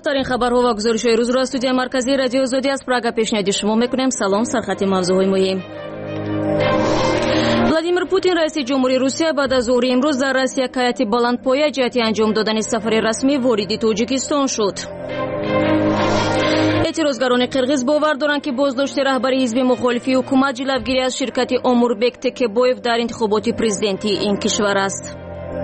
تازه‌ترین خبرها و گزارش‌های روز را از استودیو مرکزی رادیو آزادی از پراگ پیشنهاد شما می‌کنیم. سلام، سرخط موضوعهای مهم. ولادیمیر پوتین رئیس جمهوری روسیه بعد از ظهر امروز در رأس یک هیئت بلندپایه جهت انجام دادن سفر رسمی وارد تاجیکستان شد. اعتراضگران قرغیز باور دارند که بازداشت رهبر حزب مخالفی حکومت جلوگیری از شرکت اموربک تکبویف در انتخابات پرزیدنتی این کشور است.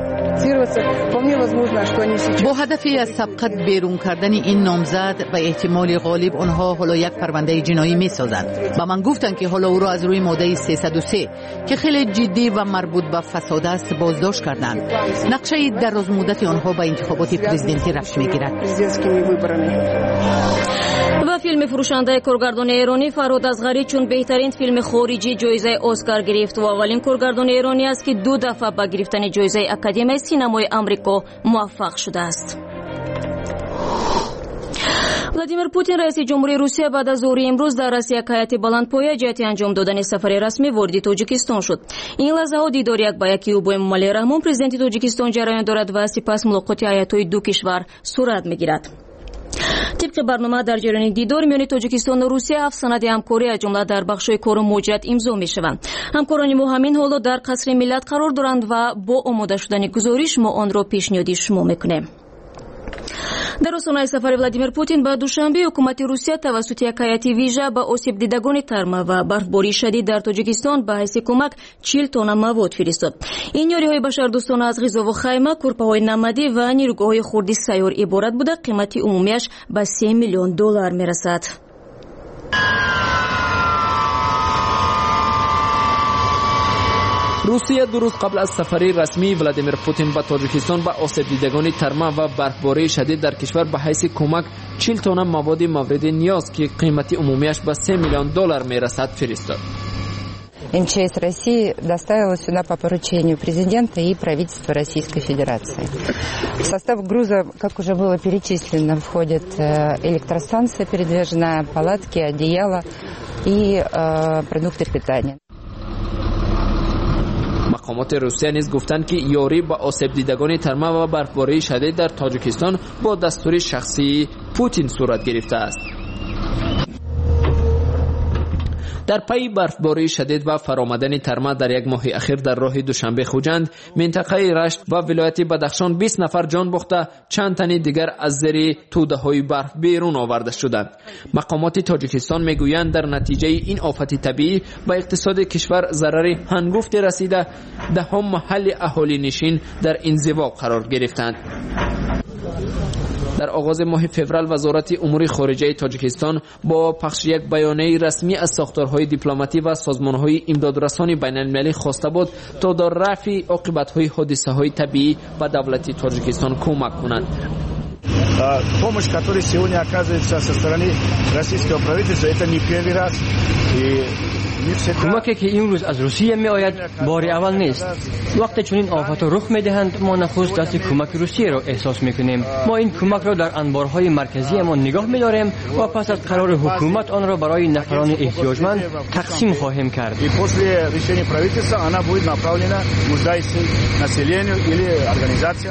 با هدفی از سبقت بیرون کردن این نامزد و احتمال غالب آنها حالا یک پرونده جنایی می‌سازند. با من گفتند که حالا او را از روی ماده 303 که خیلی جدی و مربوط به فساد است بازداشت کردند. نقشه در روز مدت آنها به انتخابات پرزیدنتی رفت می‌گیرد. و فیلم فروشنده کارگردان ایرانی فرهاد اصغری چون بهترین فیلم خارجی جایزه اسکار گرفت و اولین کارگردان ایرانی است که 2 دفعه به گرفتن جایزه اکادمی سینمای آمریکا موفق شده است. ولادیمیر پوتین رئیس جمهوری روسیه بعد از ظهر امروز در رأس یک هیئت بلندپایه جهت انجام دادن سفر رسمی وارد تاجیکستان شد. این لحظه ها دیدار یک به یکی او با امامعلی رحمون پرزیدنت تاجیکستان جریان دارد و سپس ملاقات هیئت‌های دو کشور صورت می‌گیرد. طبق برنامه در جریان دیدار میان تاجیکستان و روسیه 7 سند همکاری از جمله در بخش‌های کار مجرد امضا می‌شوند. همکاران ما همین حالا در قصر ملت قرار دارند و با آماده شدن گزارش ما آن را پیشنهاد شما می‌کنیم. در آستانه سفر ولادیمیر پوتین به دوشنبه حکومت روسیه توسط یک هیئت ویژه به آسیب دیدگان ترما و برفباری شدید در تاجیکستان به حیث کمک 40 تن مواد فرستاد. این یاری‌های بشردوستانه از غذا و خیمه، کورپاهای نمدی و نیروگاه‌های خردی سیار عبارت بوده. قیمت عمومیش به 3 میلیون دلار میرسد. روسیه 2 روز قبل از سفر رسمی ولادیمیر پوتین به تاجیکستان به آسیب دیدگان ترما و برفباری شدید در کشور به حیث کمک 40 تن مواد مورد نیاز که قیمت عمومیش به 3 میلیون دلار میرسد فرستاد. МЧС России доставила сюда по поручению президента и правительства Российской Федерации. В состав груза, как уже было перечислено, входят электростанция передвижная, палатки, одеяла и продукты питания. مقامات روسیه نیز گفتند که یاری با آسیب دیدگان ترما و برفباری شدید در تاجیکستان با دستور شخصی پوتین صورت گرفته است. در پی برفباری شدید و فرآمدن ترما در یک ماه اخیر در راه دوشنبه خوجند، منطقه رشت و ولایت بدخشان 20 نفر جان باخته، چند تن دیگر از زیر توده‌های برف بیرون آورده شدند. مقامات تاجیکستان میگویند در نتیجه این آفت طبیعی به اقتصاد کشور ضرر هنگفتی رسیده، دهم محل اهالی نشین در انزوا قرار گرفتند. در آغاز ماه فوریه وزارت امور خارجه تاجیکستان با پخش یک بیانیه رسمی از ساختارهای دیپلماتی و سازمانهای امدادرسانی بین‌المللی خواسته بود تا در رفع عاقبت‌های حادثه‌های طبیعی به دولت تاجیکستان کمک کنند. Помощь, которая сегодня оказывается со стороны российского правительства, это не первый раз. کمکی که این روز از روسیه می آید بار اول نیست. وقتی چنین آفات رخ می دهند ما نخست دست کمک روسیه را احساس می کنیم. ما این کمک را در انبارهای مرکزی ما نگاه می داریم و پس از قرار حکومت آن را برای نفران احتیاجمند تقسیم خواهیم کرد. После решения правительства она будет направлена нуждающимся населению или организациям.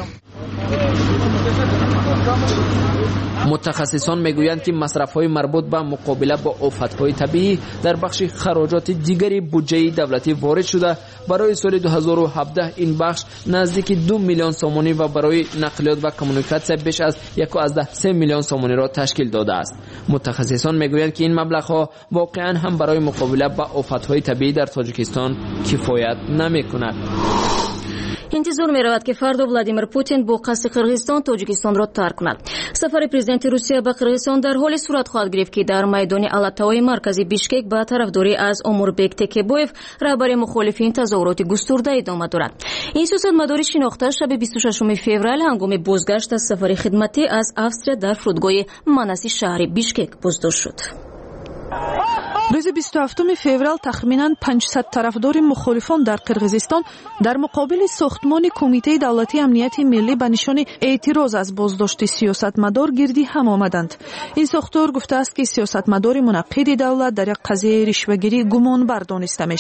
متخصصان میگویند که مصرف‌های مربوط به مقابله با آفت‌های طبیعی در بخش خراجات دیگری بودجه دولتی وارد شده. برای سال 2017 این بخش نزدیک 2 میلیون سومانی و برای نقلیات و کمیونیکاسیون بیش از 1.3 میلیون سومانی را تشکیل داده است. متخصصان میگویند که این مبلغ‌ها واقعاً هم برای مقابله با آفت‌های طبیعی در تاجیکستان کفایت نمی‌کند. انتظار می رود که فردا ولادیمیر پوتین با قصد قرغیزستان تاجیکستان را ترک کند. سفر پرزیدنت روسیه به قرغیزستان در حال صورت خواهد گرفت که در میدان علتهای مرکزی بیشکک به طرفداری از اموربک تکبویف رهبر مخالفین تظاهرات گسترده ادامه دارد. این سیاستمدار شناخته شب 26 فوریه هنگام بازگشت از سفر خدمتی از اوستریا در فرودگاه مناسی شهر بیشکک بازداشت شد. روز 27 فوریه تخمیناً 500 طرفدار مخالفان در قرغیزستان در مقابل ساختمان کمیته دولتی امنیت ملی به نشان اعتراض از بازداشت سیاستمدار گردی هم آمدند. این ساختار گفته است که سیاستمدار منعقد دولت در یک قضیه رشوه‌گیری گمانبر دانسته می شود.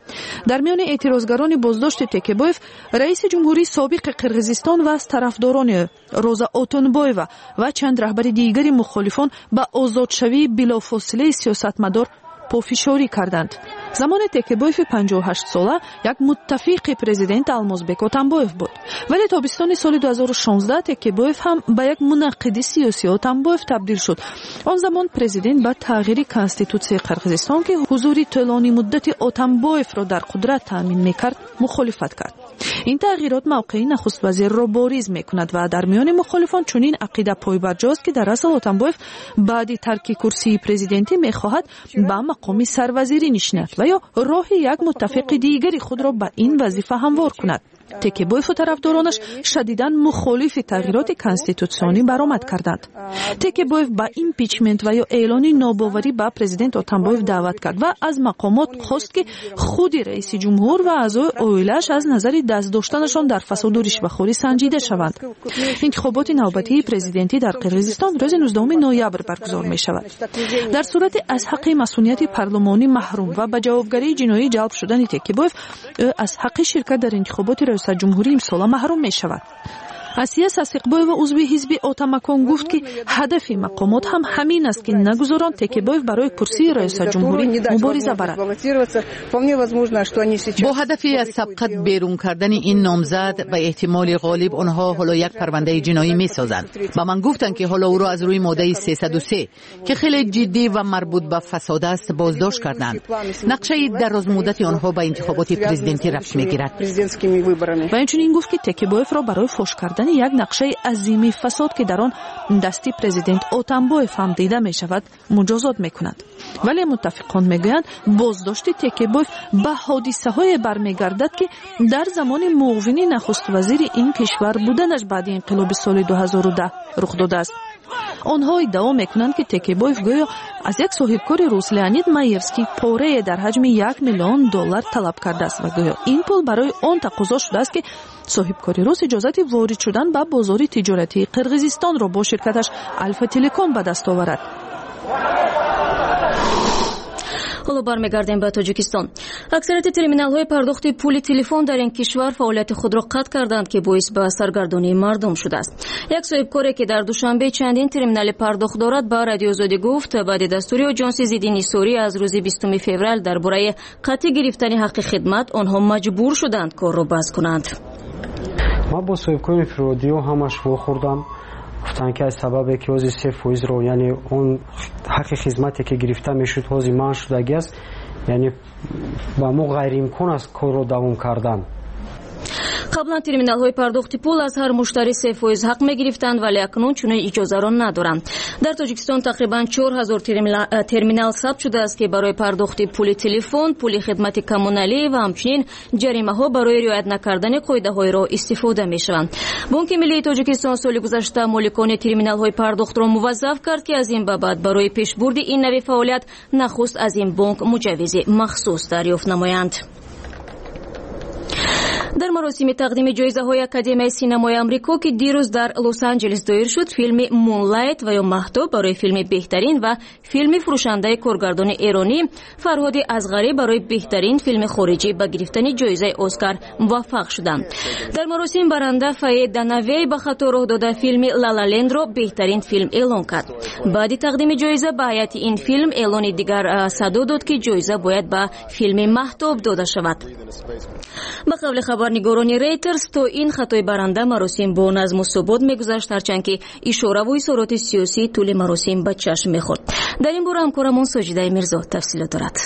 در میان اعتراضگران بازداشت تکیبویف رئیس جمهوری سابق قرغیزستان و از طرفداران روزا اوتونبویوا و چند رهبر دیگر مخالفان به آزادشوی بلافاصله سیاستمدار پافشاری کردند. زمان تکیبویف 58 ساله یک متفق پرزیدنت المازبек اوتانبویف بود، ولی تابستان سال 2016 تکیبویف هم به یک مناقض سیاسی اوتانبویف تبدیل شد. آن زمان پرزیدنت با تغییر کانستیتوسیای قرغیزستان که حضور طولانی مدت اوتانبویف را در قدرت تامین میکرد مخالفت کرد. این تغییرات موقعی نخست وزیر را باریز میکند و در میان مخالفان چنین عقیده پایبرجاست که در اصل اوتانبویف بعد ترک کرسی پرزیدنتی میخواهد به مقام سروزیری نشیند و یا راه یک متفق دیگری خود را به این وظیفه هموار کند. تکیبویف و طرفدارانش شدیداً مخالف تغییرات کانستیتوسیونی برآمد کردند. تکیبویف با ایمپیچمنت و یا اعلان ناباوری به پرزیدنت اوتانبویف دعوت کرد و از مقامات خواست که خود رئیس جمهور و اعضای اویلش از نظر دست داشتنشان در فساد و رشوه‌خوری سنجیده شوند. انتخابات نوبتی پرزیدنتی در قرغیزستان روز 19 نوامبر برگزار می شود. در صورت از حق مسئولیت پارلمانی محروم و به جوابگری جنایی جلب شدن تکیبویف از حق شرکت در انتخابات رئیس جمهوری امسال محروم می شود. اسیا ساسیقبویو و عضو حزب اوتاماکون گفت که هدف مقامات هم همین است که نگذارند تکیبویف برای کرسی رئیس جمهوری مبارزه برد. با هدفی از سبقت بیرون کردن این نامزد به احتمال غالب آنها حالا یک پرونده جنایی می‌سازند. با من گفتند که حالا او را از روی ماده 303 که خیلی جدی و مربوط به فساد است بازداشت کردند. نقشه دراز مدت آنها به انتخابات پرزیدنتی ربط می‌گیرد. و همچنین گفت که تکیبویف را برای فحش کردن یک نقشه عظیمی فساد که در آن دستی پرزیدنت اوتانبویف هم دیده می شود مجازات می کند. ولی متفقان می گویند بازداشت تکیبویف به حادثه های برمیگردد که در زمان معاون نخست وزیر این کشور بودنش بعد انقلاب سال 2010 رخ داده است. آنها ادعا میکنند که تکیبویف گویا از یک صاحبکار روس لئونید مایرسکی پاره در حجم $1 میلیون طلب کرده است و گویا این پول برای آن تقاضا شده است که صاحبکار روس اجازت وارد شدن به بازار تجارتی قرغیزستان را با شرکتش الفا تلکام به دست آورد. حالا برمیگردیم به تاجیکستان. اکثریت ترمینال‌های پرداخت پول تلفن در این کشور فعالیت خود را قطع کردند که باعث به سرگردانی مردم شده است. یک صاحبکاری که در دوشنبه چندین ترمینال پرداخت دارد به رادیو آزادی گفت بعد دستور آژانس ضد نیسوری از روز 20 فوریه درباره قطع گرفتن حق خدمت آنها مجبور شدند کار را بس کنند. ما با صاحبکار رادیو همش خوردم گفتن که از سبب که از 3% رو یعنی اون حق خدمتی که گرفته میشد از من شدگی است، یعنی با ما غیر امکان است کار رو دوام کردن. قبلا ترمینال‌های پرداخت پول از هر مشتری 3% حق می‌گرفتند ولی اکنون چنین اجازه را ندارند. در تاجیکستان تقریباً 4000 ترمینال ثبت شده است که برای پرداخت پول تلفن، پول خدمت کمونالی و همچنین جریمه‌ها برای رعایت نکردن قاعده‌های را استفاده می‌شوند. بانک ملی تاجیکستان سال گذشته مالکان ترمینال‌های پرداخت را موظف کرد که از این بابت برای پیشبرد این نوع فعالیت نخست از این بانک مجوز مخصوص دریافت نمایند. در مراسم تقدیم جایزه‌های اکادمی سینمای آمریکا که دیروز در لس آنجلس دایر شد، فیلم مونلایت و یا مهتاب برای فیلم بهترین و فیلم فروشنده کارگردان ایرانی فرهاد اصغری برای بهترین فیلم خارجی به گرفتن جایزه اسکار موفق شدند. در مراسم برنده فاید دانوی به خاطر راه داده فیلم لالالند را بهترین فیلم اعلان کرد. بعد تقدیم جایزه به هیئت این فیلم اعلان دیگر صدا داد که جایزه باید به فیلم مهتاب داده شود. به قول خبرنگاران ریترز تا این خطای برنده مراسم با نظم و ثبات میگذشت، هرچند که اشاره و اصرارات سیاسی طول مراسم به چشم میخورد. در این باره همکارمون ساجده میرزا تفصیلات دارد.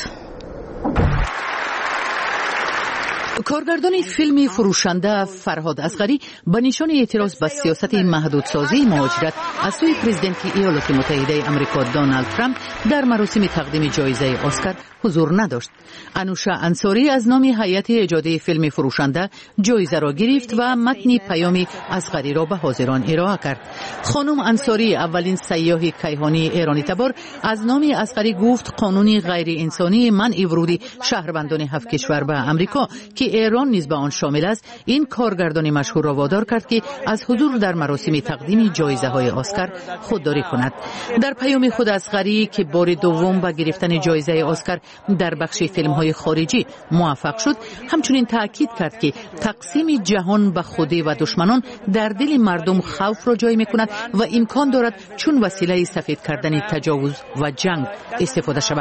کارگردان فیلم فروشنده فرهاد اصغری به نشان اعتراض به سیاست محدودسازی مهاجرت از سوی پرزیدنت ایالات متحده آمریکا دونالد ترامپ در مراسم تقدیم جایزه اسکار حضور نداشت. انوشا انصاری از نام هیئت ایجادی فیلم فروشنده جایزه را گرفت و متن پیام اصغری را به حاضران ارائه کرد. خانم انصاری اولین سیاح کیهانی ایرانی تبار از نام اصغری گفت قانون غیر انسانی منع ورود شهروندان 7 کشور به آمریکا که ایران نیز به آن شامل است، این کارگردان مشهور را وادار کرد که از حضور در مراسم تقدیم جایزه‌های اسکار خودداری کند. در پیام خود اصغری که بار دوم به گرفتن جایزه اسکار در بخش فیلم‌های خارجی موفق شد، همچنین تاکید کرد که تقسیم جهان به خوده و دشمنان در دل مردم خوف را جای می‌کند و امکان دارد چون وسیله سفید کردن تجاوز و جنگ استفاده شود.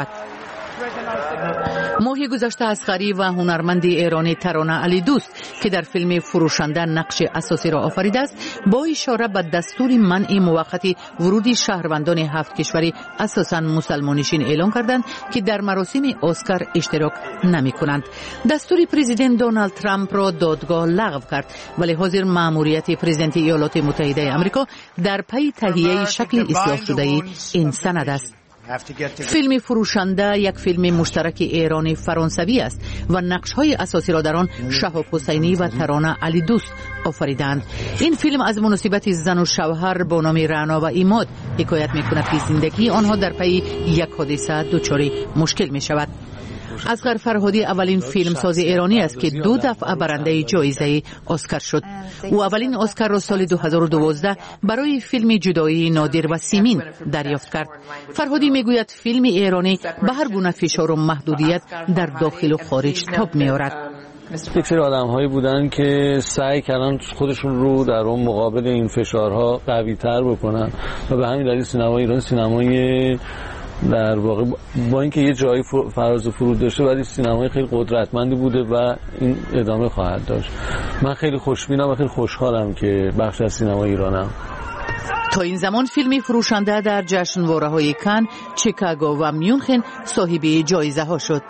ماه گذشته اصغری و هنرمند ایرانی ترانه علی دوست که در فیلم فروشنده نقش اساسی را آفریده است، با اشاره به دستور منع موقت ورود شهروندان 7 کشوری اساساً مسلمانشین اعلام کردند که در مراسم اسکار اشتراک نمی کنند. دستور پرزیدنت دونالد ترامپ را دادگاه لغو کرد، ولی حاضر مأموریت پرزیدنت ایالات متحده آمریکا در پی تهیه شکل اصلاح شده این سند است. فیلم فروشنده یک فیلم مشترک ایرانی فرانسوی است و نقش‌های اساسی را در آن شهاب حسینی و ترانه علی دوست آفریدند. این فیلم از مناسبت زن و شوهر با نام رعنا و ایماد حکایت می‌کند که زندگی آنها در پی یک حادثه دچار مشکل می‌شود. اصغر فرهادی اولین فیلمساز ایرانی است که 2 دفعه برنده جایزه اسکار شد. او اولین اسکار را سال 2012 برای فیلم جدایی نادر و سیمین دریافت کرد. فرهادی میگوید فیلم ایرانی به هر گونه فشار و محدودیت در داخل و خارج تاب می‌آورد. یک سری آدم‌هایی بودن که سعی کردن خودشون رو در اون مقابل این فشارها قوی‌تر بکنن و به همین دلیل سینمای ایران سینمای در واقع با اینکه یه جایی فراز و فرود داشته ولی سینمای خیلی قدرتمندی بوده و این ادامه خواهد داشت. من خیلی خوشبینم و خیلی خوشحالم که بخش از سینمای ایرانم. تا این زمان فیلم فروشنده در جشنواره‌های کن، چیکاگو و میونخن صاحب جایزه ها شد.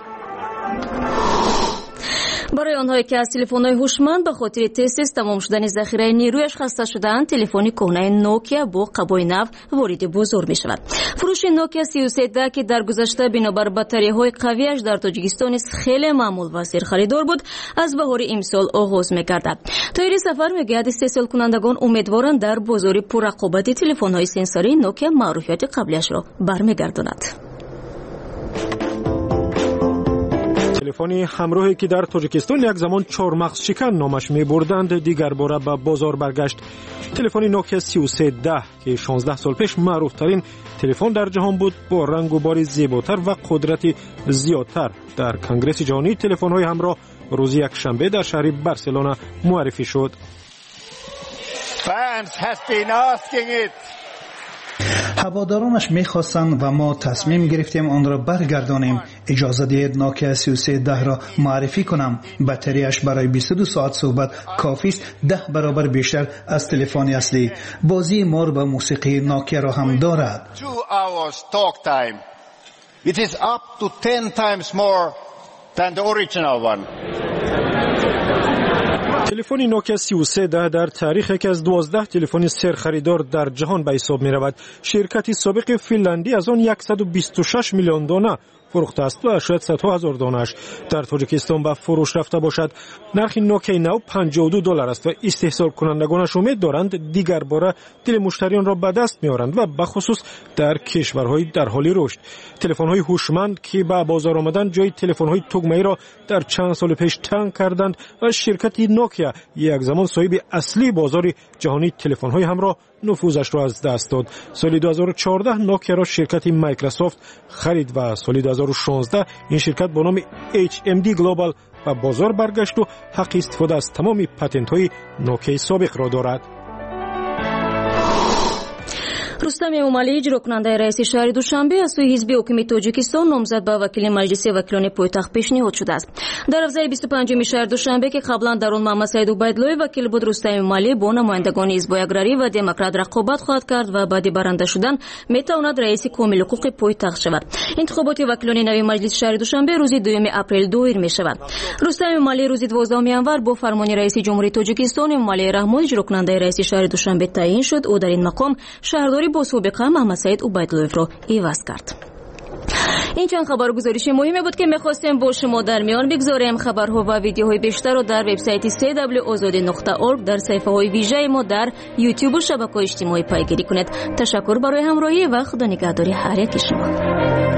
برای آنهایی که از تلفن‌های هوشمند به خاطر تست تمام شدن ذخیره نیرویش خسته شدند، تلفن کهنه نوکیا با قبای نو وارد بازار می‌شود. فروش نوکیا 3310 که در گذشته بنابر باتری‌های قویش در تاجیکستان خیلی معمول و سرخریدار بود، از بهار امسال آغاز می‌گردد. تایر سفر می‌گوید استحصال کنندگان امیدوارند در بازار پررقابت تلفن‌های سنسوری نوکیا معروفیت قبلیش را برمیگرداند. تلفنی همراهی که در تاجیکستان یک زمان چهارمغز شکن نامش می بردند دیگر باره به بازار برگشت. تلفن نوکیا 3310 که 16 سال پیش معروف ترین تلفن در جهان بود، با رنگ و بار زیباتر و قدرت زیادتر در کنگره جهانی تلفن های همراه روز یک شنبه در شهر بارسلونا معرفی شد. Fans has been asking it. هوادارانش می‌خواستند و ما تصمیم گرفتیم آن را برگردانیم. اجازه دهید نوکیا 3310 را معرفی کنم. باتریش برای 22 ساعت صحبت کافی است، 10 برابر بیشتر از تلفن اصلی. بازی مور و موسیقی نوکیا را هم دارد. 2 hours talk time. It is up to 10 times more than the original one. تلفن نوکیا 3310 در تاریخ یکی از 12 تلفن سرخریدار در جهان به حساب می رود. شرکتی سابق فنلندی از آن 126 میلیون دانه فروخته است و شاید صدها هزار دانه‌اش در تاجیکستان به فروش رفته باشد. نرخ نوکیا نو $52 است و استحصال کنندگانش امید دارند دیگر باره دل مشتریان را به دست می‌آورند و به خصوص در کشورهای در حال رشد. تلفن‌های هوشمند که به بازار آمدن جای تلفن‌های تگمه‌ای را در چند سال پیش تنگ کردند و شرکت نوکیا یک زمان صاحب اصلی بازار جهانی تلفن‌های همراه نفوذش را از دست داد. سال 2014 نوکیا را شرکت مایکروسافت خرید و سال 2016 این شرکت با نام HMD گلوبال به بازار برگشت و حق استفاده از تمام پتنت‌های نوکیا سابق را دارد. رستم امومالی اجرا کننده رئیس شهر دوشنبه از سوی حزب حاکم تاجیکستان نامزد به وکیل مجلس وکیلان پایتخت پیشنهاد شده است. در افزای 25 شهر دوشنبه که قبلا در آن محمد سعید عبیدالله وکیل بود، رستم امومالی با نمایندگان حزب اگراری و دموکرات رقابت خواهد کرد و بعد برنده شدن میتواند رئیس کامل حقوق پایتخت شود. انتخابات وکیلان نوی مجلس شهر دوشنبه روز 2 اپریل دایر می شود. رستم امومالی روز 12 انور با فرمان رئیس جمهوری تاجیکستان امومالی رحمان اجرا کننده رئیس شهر دوشنبه تعیین شد. او در این مقام شهرداری با سابقه محمد سعید عبیدالله را عوض کرد. این چند خبرگزارش مهمی بود که می‌خواستیم با شما در میان بگذاریم. خبرها و ویدیوهای بیشتر را در وبسایت www.azadi.org در صفحه‌های ویژه ما در یوتیوب و شبکه‌های اجتماعی پیگیری کنید. تشکر برای همراهی و خدا نگهداری هر یک شما.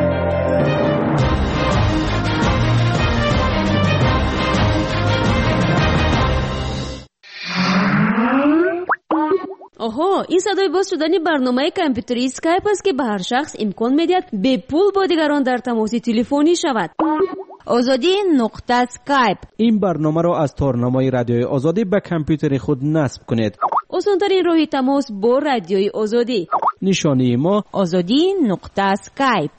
آها، این صدای باز شدن برنامه کامپیوتری اسکایپ است که به هر شخص امکان میدهد به پول با دیگران در تماس تلفنی شود. آزادی نقطه اسکایپ. این برنامه را از تارنمای رادیوی آزادی به کامپیوتر خود نصب کنید. آسان‌ترین راه تماس با رادیوی آزادی. نشانی ما آزادی نقطه اسکایپ.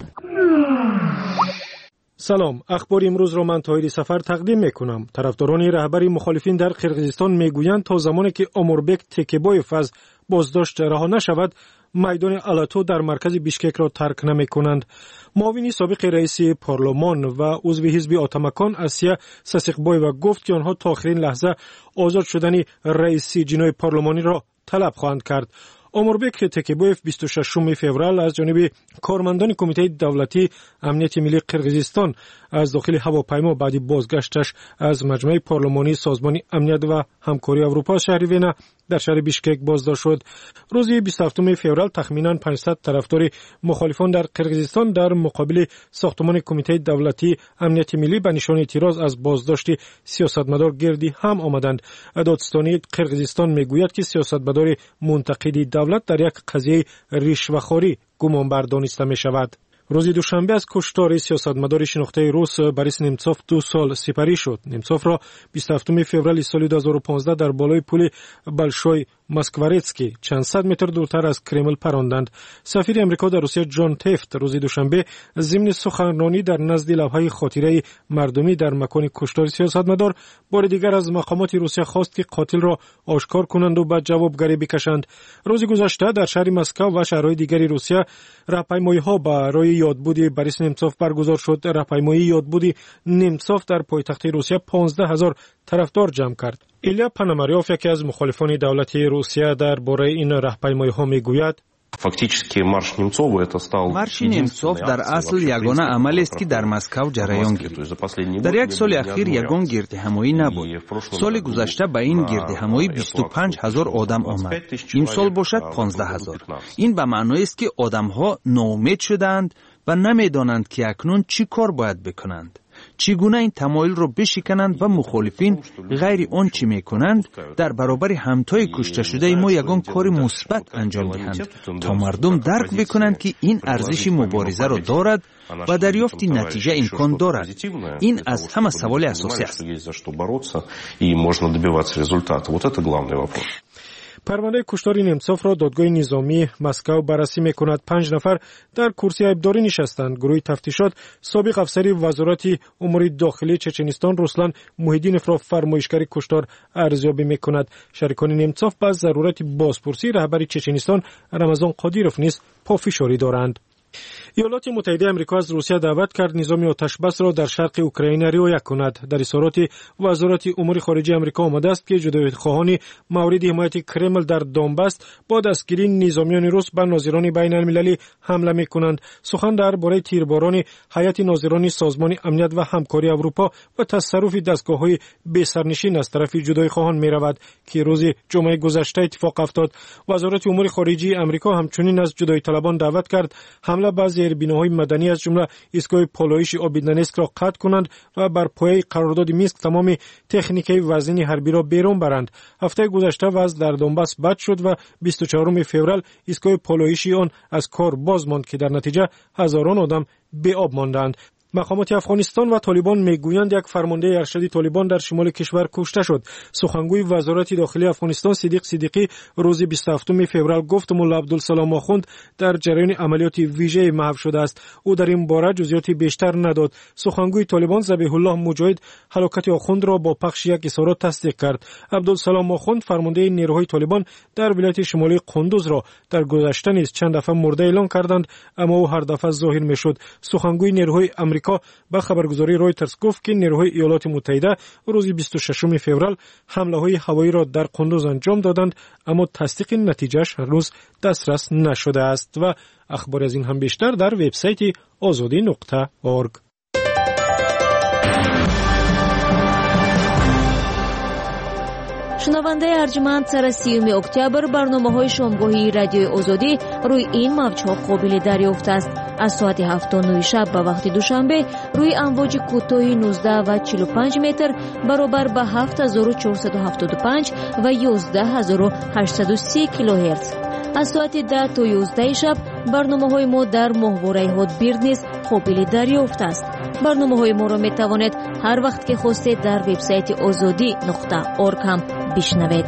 سلام، اخبار امروز را من طاهر سفر تقدیم میکنم. طرفداران رهبری مخالفین در قرقیزستان میگویند تا زمانی که اموربک تکیبایف از بازداشت رها نشود، میدان الاتو در مرکز بیشکک را ترک نمیکنند. معاون سابق رئیس پارلمان و عضو حزب آتمکان اسیا ساسیقبایو گفت که آنها تا آخرین لحظه آزاد شدن رئیس جنای پارلمانی را طلب خواهند کرد. اموربک تکیبایف 26 فوریه از جانب کارمندان کمیته دولتی امنیت ملی قرقیزستان از داخل هواپیما بعد بازگشتش از مجمع پارلمانی سازمان امنیت و همکاری اروپا شهر وینا در شهر بیشکک بازداشت شد. روز 27 فوریه تخمینا 500 طرفدار مخالفان در قرقیزستان در مقابل ساختمان کمیته دولتی امنیت ملی به نشان اعتراض از بازداشت سیاستمدار گردی هم آمدند. دادستانی قرقیزستان میگوید که سیاستمدار منتقد دولت در یک قضیه رشوه‌خواری گمان بر دانسته می شود. روز دوشنبه از کشتار سیاستمدار شناخته روس بوریس نمتسوف 2 سال سپری شد. نمتسوف را 27 فوریه سال 2015 در بالای پل بالشوی مسکوارتسکی چند صد متر دورتر از کرمل پراندند. سفیر امریکا در روسیه جان تفت روز دوشنبه ضمن سخنرانی در نزد لوحه خاطره مردمی در مکان کشتار سیاستمدار بار دیگر از مقامات روسیه خواست که قاتل را آشکار کنند و به جوابگری بکشند. روز گذشته در شهر مسکو و شهرهای دیگر روسیه راهپیمایی‌ها برای یادبود بوریس نمتسوف برگزار شد. راهپیمایی یادبود نمتسوف در پایتخت روسیه 15000 طرفدار جمع کرد. ایلیا پاناماریوف یکی از مخالفان دولتی روسیه درباره این راهپیمایی‌ها میگوید مارش نمتسوف در اصل یگانه عملی است که در مسکو جریان گرفت. در یک سال اخیر یگان گردهمایی نبود. سال گذشته به این گردهمایی 25000 آدم آمد. این سال باشد 15000. این به معنی است که آدم‌ها ناامید شدند و نمی‌دانند که اکنون چی کار باید بکنند. چگونه این تمایل را بشکنند و مخالفین غیر آن چی میکنند در برابر همتای کشته شده ما یگان کار مثبت انجام دهند تا مردم درک بکنند که این ارزش مبارزه را دارد و دریافت نتیجه امکان دارد. این از همه سوال اساسی است. پرونده کشتار نمتسوف را دادگاه نظامی مسکو بررسی میکند. 5 نفر در کرسی عیبداری نشستند. گروه تفتیشات سابق افسر وزارت امور داخلی چچنستان رسلان محیدینف را فرمایشگر کشتار ارزیابی میکند. شریکان نمتسوف به ضرورت بازپرسی رهبر چچنستان رمضان قادیروف نیز پافشاری دارند. ایالات متحده آمریکا از روسیه دعوت کرد نظام آتشبس را در شرق اوکراین رعایت کند. در اظهارات وزارت امور خارجه آمریکا آمده است که جدایی‌خواهان مورد حمایت کرمل در دونباس با دستگیری نظامیان روس به ناظران بین المللی حمله می‌کنند. سخن درباره تیرباران هیئت ناظران سازمان امنیت و همکاری اروپا و تصرف دستگاه‌های بی‌سرنشین از طرف جدایی‌خواهان می‌رود که روز جمعه گذشته اتفاق افتاد. وزارت امور خارجه آمریکا همچنین از جدایی‌طلبان دعوت کرد حمله به زیربناهای مدنی از جمله ایستگاه پالایش آبیدنسک را قطع کنند و بر پایه قرارداد مینسک تمام تکنیک‌های وزن حربی را بیرون برند. هفته گذشته وضع در دونباس بد شد و 24 فوریه ایستگاه پالایشی آن از کار باز ماند که در نتیجه هزاران آدم به آب ماندند. مقامات افغانستان و طالبان میگویند یک فرمانده ارشد طالبان در شمال کشور کشته شد. سخنگوی وزارت داخلی افغانستان صدیق صدیقی روز 27 فوریه گفت ملا عبدالسلام آخوند در جریان عملیات ویژه محو شده است. او در این باره جزئیات بیشتر نداد. سخنگوی طالبان ذبیح الله مجاهد هلاکت آخوند را با پخش یک اظهارات تصدیق کرد. عبدالسلام آخوند فرمانده نیروهای طالبان در ولایت شمالی قندوز را در گذشته نیز چند دفعه مرده اعلام کردند، اما او هر دفعه ظاهر میشد. سخنگوی نیروهای با خبرگزاری رویترز گفت که نیروهای ایالات متحده روز 26 فوریه حمله‌های هوایی را در قندوز انجام دادند، اما تصدیق نتیجهش هنوز دسترس نشده است. و اخبار از این هم بیشتر در وبسایت azadi.org. шунавандаи арҷманд сара 30 октябр барномаҳои шомгоҳии радиои озодӣ рӯи ин мавҷҳо қобили дарёфт аст. аз соати 7:09 шаб ба вақти душанбе рӯи амвоҷи кӯтоҳи 19 ва 45 метр баробар ба 7475 ва 11830 килоҳерц. аз соати 10 то 11 шаб барномаҳои мо дар моҳвораи ҳотбирд низ қобили дарёфт аст. барномаҳои моро метавонед ҳар вақт ки хостед дар вебсайти озодӣ.орг ҳам бишнавед.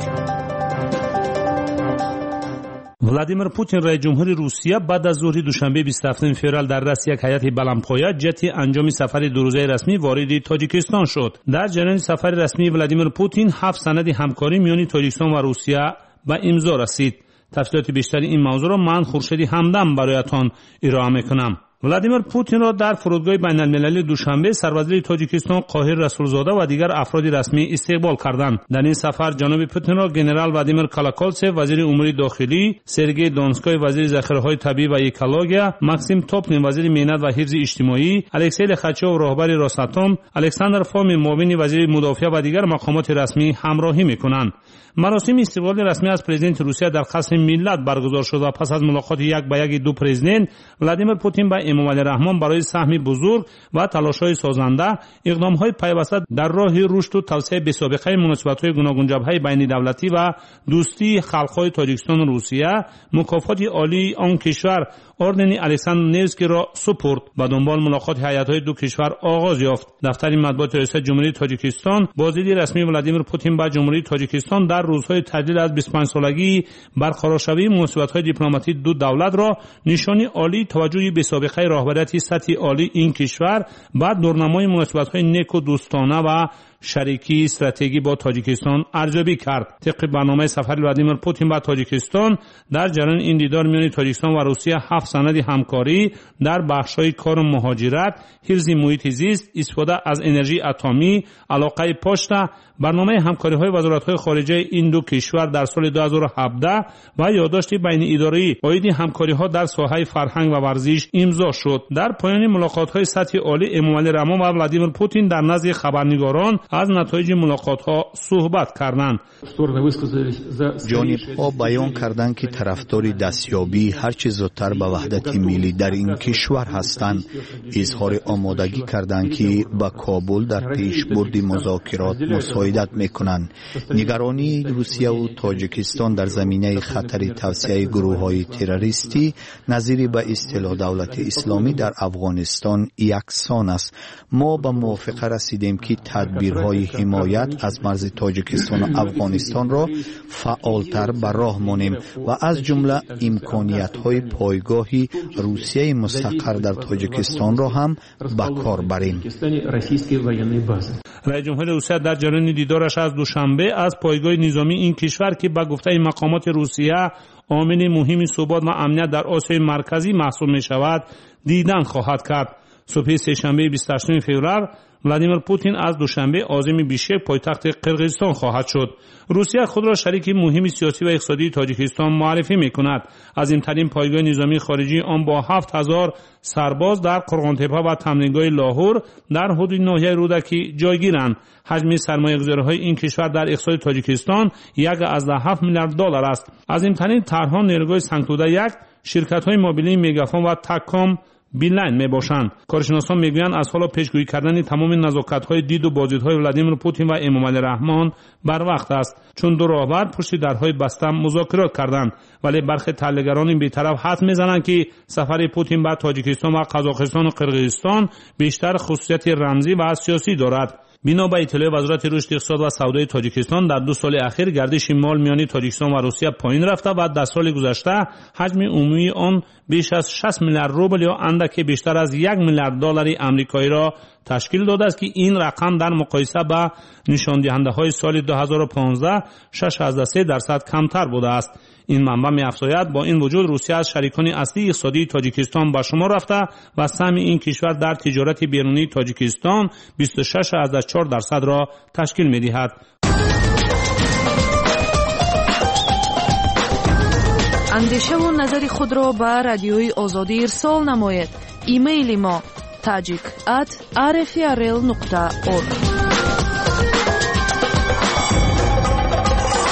владимир Путин раис ҷумҳури Русия баъд аз зуҳри душанбе 27 феврал дар раст як ҳайати баландпоя ҷиҳати анҷоми сафари дурӯзаи расмӣ вориди Тоҷикистон шуд. дар ҷараёни сафари расмии Владимир Путин 7 санади ҳамкорӣ миёни Тоҷикистон ва Русия ба имзо расид. тафсилоти бештари ин мавзӯъро ман Хуршеди Ҳамдам бароятон ироа мекунам. владимир Путинро дар фурудгоҳи байналмилалии Душанбе сарвазири Тоҷикистон Қоҳир Расулзода ва дигар афроди расмӣ истиқбол карданд. дар ин сафар ҷаноби Путинро генерал Владимир Колокольцев вазири умури дохилӣ, Сергей Донской вазири захираҳои табиӣ ва экология, Максим Топлин вазири меҳнат ва ҳифзи иҷтимоӣ, Алексей Лихачёв роҳбари Росатом, Александр Фомин муовини вазири мудофиа ва дигар мақомоти расмӣ ҳамроҳӣ мекунанд. маросими истиқболи расмӣ аз президенти Русия дар қасри миллат баргузор шуд ва пас аз мулоқоти як ба яки ду президент Владимир Путин ба Эмомалӣ Раҳмон барои саҳми бузург ва талошҳои созанда иқдомҳои пайваста дар роҳи рушду тавсеяи бесобиқаи муносибатҳои гуногун ҷабҳаи байнидавлатӣ ва дӯстии халқҳои Тоҷикистону Русия мукофоти олии он кишвар ордени Александр Невскийро супурд. ба дунбол мулоқоти ҳайатҳои ду кишвар оғоз ёфт. дафтари матбуоти риёсати ҷумҳурии Тоҷикистон боздиди расмии Владимир Путин ба ҷумҳурии Тоҷикистон дар рӯзҳои таҷлил аз 25-солагии барқароршавии муносибатҳои дипломатии ду давлатро нишони олии таваҷҷӯҳи бесобиқаи роҳбарияти сатҳи олии ин кишвар ба дурнамои муносибатҳои неку дӯстона ва шарикии стратегӣ бо Тоҷикистон арзёбӣ кард. тибқи барномаи сафари Владимир Путин ба Тоҷикистон дар ҷараёни ин дидор миёни Тоҷикистон ва Русия 7 санади ҳамкорӣ дар бахшҳои кору муҳоҷират, ҳифзи муҳити зист, истифода аз энержии атомӣ, алоқаи почта, барномаи ҳамкориҳои вазоратҳои хориҷаи ин ду кишвар дар соли 2017 ва ёддошти байниидории оиди ҳамкориҳо дар соҳаи фарҳанг ва варзиш имзо шуд. дар поёни мулоқотҳои сатҳи олӣ Эмомалӣ Раҳмон ва Владимир Путин дар назди хабарнигорон аз натоиҷи мулоқотҳо суҳбат карданд. ҷонибҳо баён карданд ки тарафдори дастёбии ҳарчи зудтар ба ваҳдати миллӣ дар ин кишвар ҳастанд. изҳори омодагӣ карданд ки ба Кобул дар пешбурди музокирот мусоидат мекунанд. нигаронии Русияву Тоҷикистон дар заминаи хатари тавсеяи гурӯҳҳои террористӣ назири ба истилоҳ давлати исломӣ дар Афғонистон яксон аст. мо ба мувофиқа расидем ки тадбирҳои ҳимоят аз марзи Тоҷикистону Афғонистонро фаъолтар ба роҳ монем ва аз ҷумла имкониятҳои пойгоҳи Русияи мустақар дар Тоҷикистонро ҳам ба кор барем. раис ҷумҳури Русия дар ҷараёни дидораш аз душанбе аз пойгоҳи низомии ин кишвар ки ба гуфтаи мақомоти Русия омили муҳими субот ва амният дар Осиёи марказӣ маҳсуб мешавад дидан хоҳад кард. субҳи сешанбеи 28 феврал Владимир Путин аз душанбе озими Бишкек пойтахти Қирғизистон хоҳад шуд. Русия худро шарики муҳими сиёсӣ ва иқтисодии Тоҷикистон муаррифӣ мекунад. азимтарин пойгоҳи низомии хориҷии он бо 7000 сарбоз дар Қурғонтепа ва тамрингоҳи Лоҳур дар ҳудуди ноҳияи Рудакӣ ҷойгиранд. ҳаҷми сармоягузориҳои ин кишвар дар иқтисоди Тоҷикистон $1.7 миллиард аст. азимтарин тарҳҳо нерӯгоҳи Санктуда-1, ширкатҳои мобилии Мегафон ва Такком Билайн мебошанд. коршиносон мегӯянд аз ҳоло пешгӯӣ кардани тамоми назокатҳои диду боздидҳои Владимир Путин ва Эмомалӣ Раҳмон барвақт аст, чун ду роҳбар пушти дарҳои баста музокирот карданд. вале бархе таҳлилгарони бетараф ҳадс мезананд ки сафари Путин ба Тоҷикистон ва Қазоқистону Қирғизистон бештар хусусияти рамзӣ ва сиёсӣ дорад. бино ба иттилои вазорати рушди иқтисод ва савдои Тоҷикистон дар 2 соли ахир гардиши мол миёни Тоҷикистон ва Русия поин рафта ва дар соли гузашта ҳаҷми умумии он беш аз 6 миллиард рубл ё андаке бештар аз $1 миллиард амрикоиро ташкил додааст ки ин рақам дар муқоиса ба нишондиҳандаҳои соли 2015 63% камтар будааст. ин манба меафзояд бо ин вуҷуд Русия аз шарикони аслии иқтисодии Тоҷикистон ба шумор рафта ва саҳми ин кишвар дар тиҷорати берунии Тоҷикистон 26.4%-ро ташкил медиҳад. андешаву назари худро ба радиои Озодӣ ирсол намоед. имейли мо tajik@rfrl.org.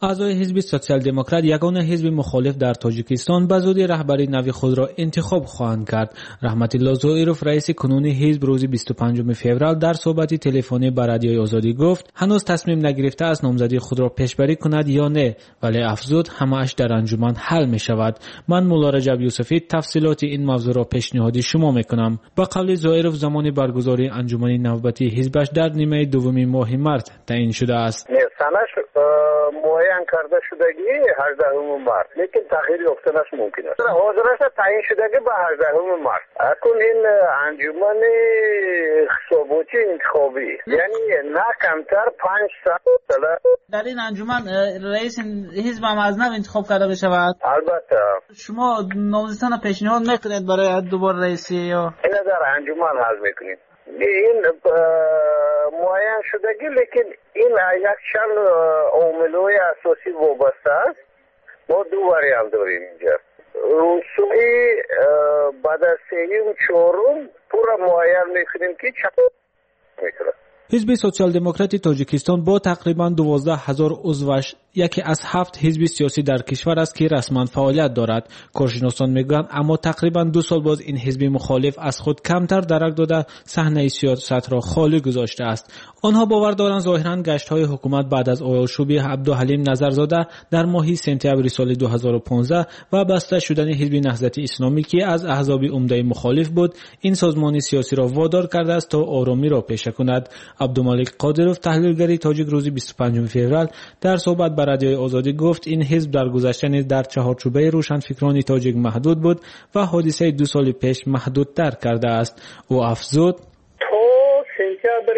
اعضای حزب سوسیال دموکرات یگانه حزب مخالف در تاجیکستان به زودی رهبری نوی خود را انتخاب خواهند کرد. رحمت الله زائرов رئیس کنونی حزب روز 25 فوریه در صحبتی تلفنی با رادیوی آزادی گفت هنوز تصمیم نگرفته است نامزدی خود را پیشبری کند یا نه، ولی افزود همه‌اش در انجمن حل می شود. من مولا رجب یوسفی تفصیلات این موضوع را پیشنهاد شما می کنم. با قول زائرов زمان برگزاری انجمن نوبتی حزبش در نیمه دوم ماه مارس تعیین شده است. سنش معین کرده شدگی 18 مارس، لیکن تغییر یافتنش ممکن است. حاضرش تعیین شدگی به 18 مارس. اکنون این انجمن حساباتی انتخابی، یعنی نه کمتر 5 سال در این انجمن رئیس حزب هم از نو انتخاب کرده بشود. البته شما نامزدتان پیشنهاد میکنید برای دوباره رئیسی یا این در انجمن حل میکنید؟ این معین شدگی، لیکن این یک چند عامل‌های اساسی وابسته است. ما دو وریانت داریم اینجا. رسوی بعد از سوم چهارم پورا معین میکنیم که چند میکنه. حزب سوسیال دموکرات تاجیکستان با تقریبا 12,000 عضوش یکی از 7 حزب سیاسی در کشور است که رسما فعالیت دارد. کارشناسان میگویند اما تقریبا 2 سال باز این حزب مخالف از خود کمتر درک داده صحنه سیاست را خالی گذاشته است. آنها باور دارند ظاهرا گشت‌های حکومت بعد از آیلشوبی عبدالحلیم نظرزاده در ماه سپتامبر سال 2015 و بسته شدن حزب نهضت اسلامی که از احزاب عمده مخالف بود، این سازمان سیاسی را وادار کرده است تا آرامی را پیشه کند. عبدالمالک قادرov تحلیلگر تاجیک روز 25 فوریه در صحبت با رادیوی آزادی گفت این حزب در گذشته نیز در چهارچوبه روشنفکران تاجیک محدود بود و حادثه 2 سال پیش محدودتر کرده است. او افزود تا سپتامبر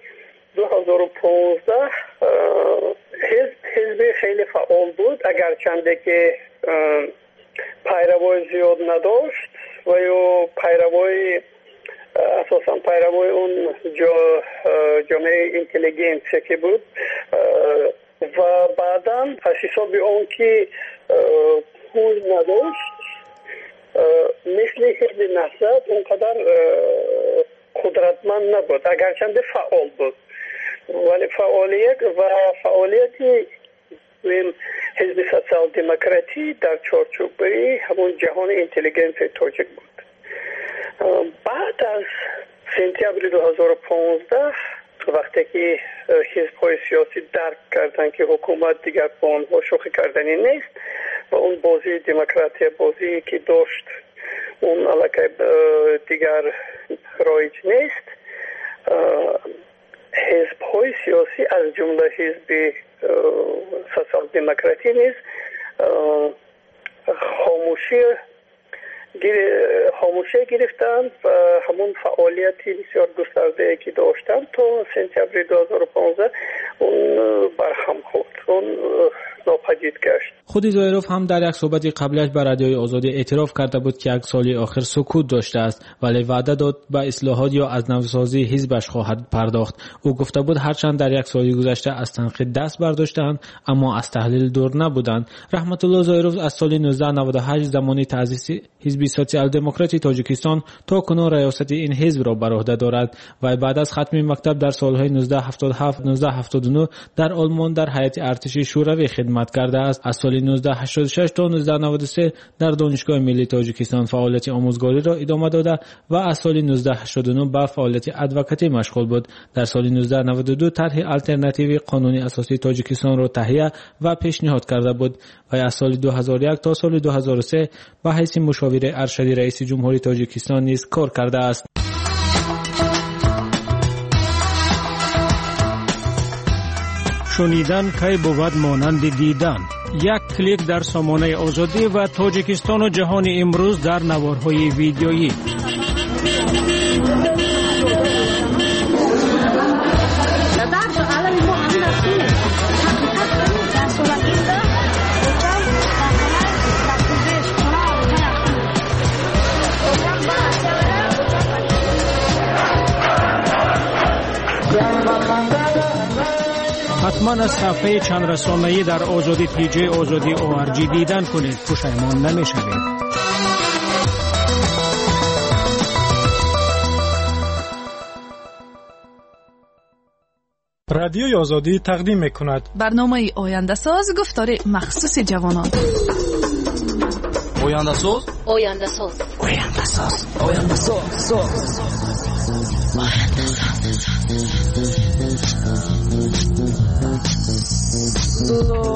2015 حزب خیلی فعال بود، اگرچند که پیروای زیاد نداشت و یا پیروای اساساً پیروای اون جامعه اینتلیجنسی که بود و بعداً از حساب اون که پول نداشت مثل حزب نهضت اونقدر قدرتمند نبود، اگرچند فعال بود، ولی فعالیتی حزب سوسیال دموکراتی در چارچوبه همون جهان اینتلیجنسی تاجیک بود. بعد از سپتامبر 2015 وقتی که حزب‌های سیاسی درک کردند که حکومت دیگر با آنها شوخی کردنی نیست و اون بازی دموکراتی بازی که داشت اون علاقه دیگر رایج نیست، حزب‌های سیاسی از جمله حزب سوسیال دموکراتی نیز خاموشی گرفتند و همون فعالیتی بسیار گسترده که داشتند تا سپتامبر 2015 اون برهم خورد، اون ناپدید گشت. خود زائرov هم در یک صحبت قبلش به رادیوی آزادی اعتراف کرده بود که 1 سال آخر سکوت داشته است، ولی وعده داد به اصلاحات یا از نوسازی حزبش خواهد پرداخت. او گفته بود هرچند در 1 سال گذشته از تنقید دست برداشتند اما از تحلیل دور نبودند. رحمت الله زائرov از سال 1998 زمان تأسیس حزب سوسیال دموکراتی تاجیکستان تا کنون ریاست این حزب را بر عهده دارد و بعد از ختم مکتب در سالهای 1977 1979 در آلمان در هیئت ارتش شوروی خدمت کرده است. از سال 1986 تا 1993 در دانشگاه ملی تاجیکستان فعالیت آموزگاری را ادامه داده و از سال 1989 به فعالیت ادوکاتی مشغول بود. در سال 1992 طرح آلترناتیو قانون اساسی تاجیکستان را تهیه و پیشنهاد کرده بود و از سال 2001 تا سال 2003 به حیث مشاور ارشدی رئیس جمهوری تاجیکستان نیز کار کرده است. شنیدن کی بود مانند دیدن. یک کلیک در سامانه آزادی و تاجیکستان و جهان امروز در نوارهای ویدیویی. حتما از صفحه چند رسانه‌ای در آزادی پیجی آزادی ORG دیدن کنید، پشیمان نمی‌شوید. رادیوی آزادی تقدیم می‌کند برنامه آینده ساز گفتار مخصوص جوانان. آینده ساز آینده ساز آینده ساز آینده ساز آینده ساز